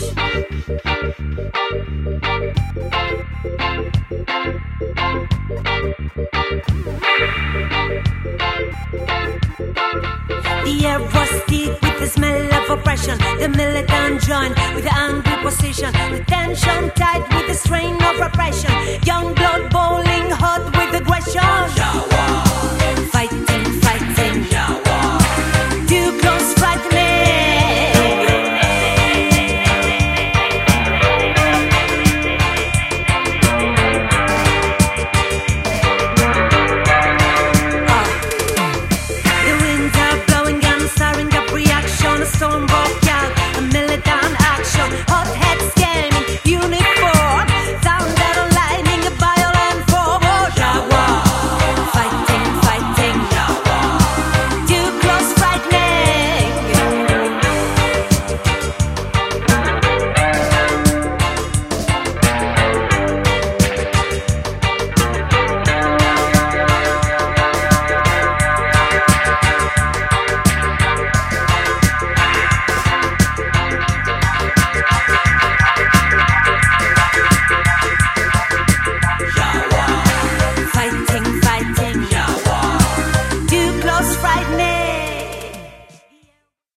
The air was thick with the smell of oppression. The militant joined with the angry position. The tension tight with the strain of repression. Young blood boiling hot with aggression. Fighting, fighting. Too close, frightening. The winds are blowing and stirring up reaction. A storm